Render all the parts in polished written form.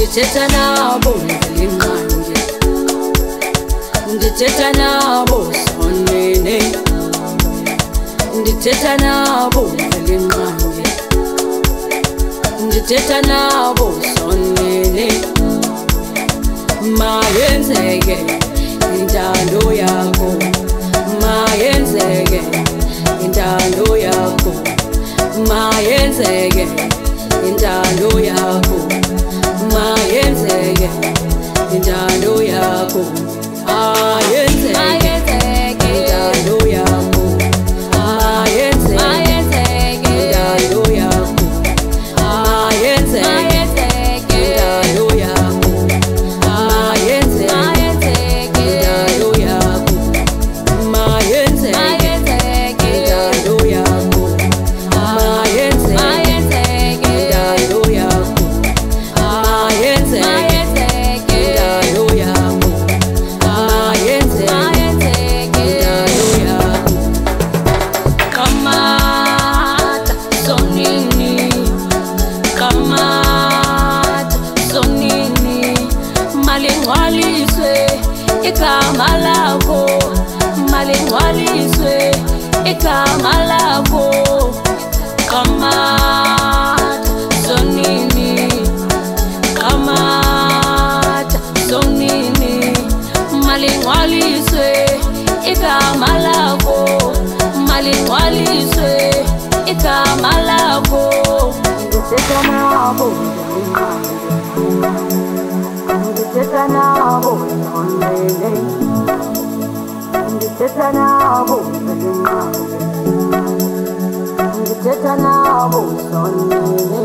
ndithetha nabo ngelinqanje, ndithetha nabo sonene, ndithetha nabo ngelinqanje, ndithetha nabo sonene. Mayenzeke intando yakho, mayenzeke intando yakho, mayenzeke intando yakho, mayenzeke intando yakho, ayenzeke intando yakho, ayenzeke intando yakho, ayenzeke intando yakho, ayenzeke intando yakho, mayenzeke intando yakho, ayenzeke intando yakho, ayenzeke intando yakho, ayenzeke intando yakho. Kamata sonini, kamata sonini, malingwaliswe igama lakho, malingwaliswe igama lakho. Kamata sonini, kamata sonini, malingwaliswe igama lakho, malingwaliswe igama lakho. Ndithetha nabo ndithetha nabo sonene, ndithetha nabo ndithetha nabo sonene.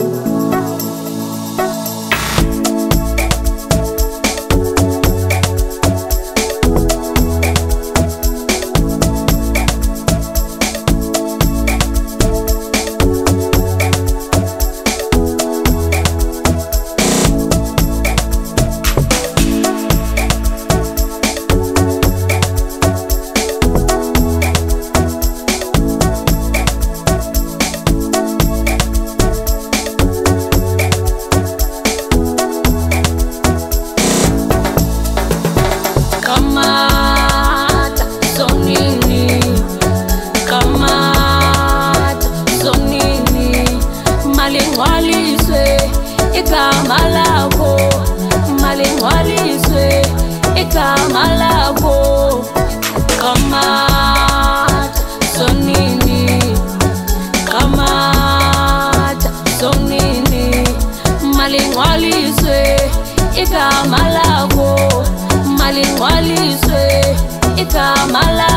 Kamata sonini, kamata sonini, malingwaliswe igama lakho, malingwaliswe igama lakho. Kamata sonini, kamata sonini, malingwaliswe igama lakho, malingwaliswe igama lakho.